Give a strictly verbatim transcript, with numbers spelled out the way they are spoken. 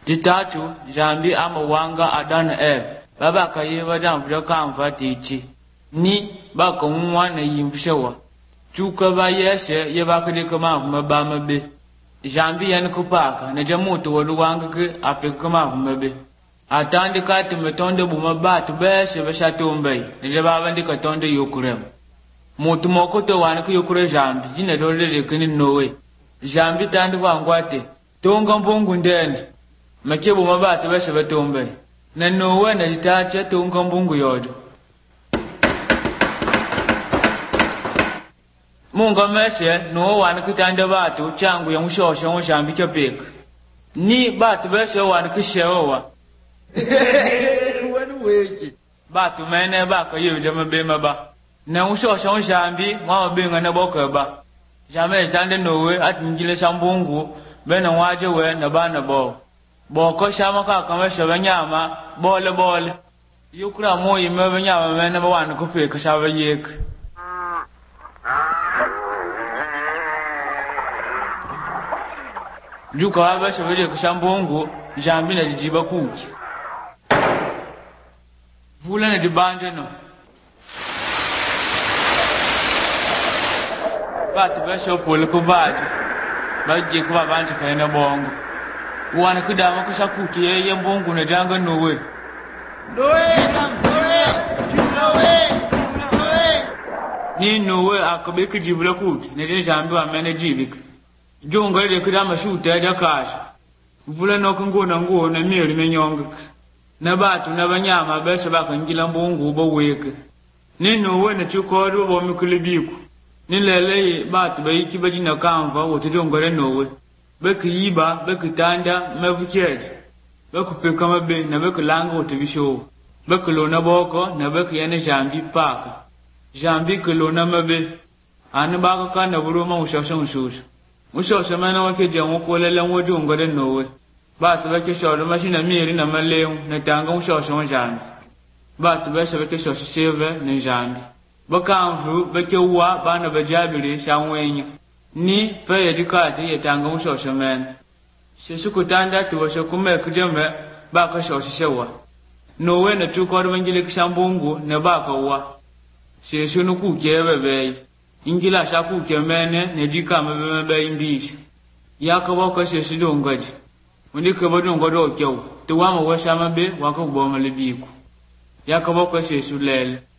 Ditatu, jambi ama wanga Adam Eve. Baba kayiva jamvyo kamva tichi. Ni baka umwa na yimfishawa. Chuka ba yeshe ye baka di kama maba mabe. Jambi yan kupaka na jamutu waluwanga ke ape kama mabe. Atandi kati metonde bumabatu beshe beshatumbai. Na jababa ndika tonde yukurem. Mutu mokoto wanaka yukure jambi. Jine dole lekini nowe. Jambi tandi wangwate. Tonga mbungu ndene. Makibu mabatu beshe betumbai. Na nowe na jitache tonga mbungu yodo. Munga meshe no wana kitanda batu changu ya mushosho mushambi kyapeka. Ni batu beshe wana kishewa. Wani weki. Batu mene baka yuje mabema ba. Na mushosho mushambi mama benga na boka ba. Jamele tande nowe ati ngile shambungu bena waje we na bana bo. Boko shama ka kameshe banyama bole bole. Yukura moyi me banyama mene ba wana kupeka shaba yek. Juka waba shabele kushambongo jambi na jijiba kuki. Vula na dibanje no. Batu besho pole kubati. Baje kuba banje kaina bongo. Wana kudama kusha kuki yeye mbongo na janga nowe. Nowe nam nowe. Nowe. Nowe. Ni nowe akabeki jibula kuki. Na jambi wa mene jibika. Jonga ile kudama shuta ya kasha. Vula no kungo na nguo na mieli menyonga. Na batu na banyama besha baka ngila mbungu bo weke. Nino we na chukoro bo mikulibiku. Nilele batu ba iki ba jina kamva wote jonga le nowe. Beki yiba, beki tanda, mevukedi. Beku peka mabe na beku langa wote bisho. Beku lona boko na beku yene jambi paka. Jambi ke lona mabe. Anu baka kanda buruma ushosha ushosha. Musho semana wake jamu kolele ngojo ngode nowe. Batu bake shoro mashina miri na maleu na tanga musho shon jambi. Batu besha bake shosho sheve na jambi. Baka amfu bake uwa bana bajabiri shanwenya. Ni peye dikati ya tanga musho shomena. Shesu kutanda tuwasho kume kujeme baka shosho shewa. Nowe na tukoro mengile kishambungu na baka uwa. Shesu nukukewe beyi. Ingila shaku kemene ne dika mabeme be imbishi yakabo ko sheshi dongaji undi ko bodon godo kyew to wama washa mabe wako bo malibiku yakabo ko sheshi lele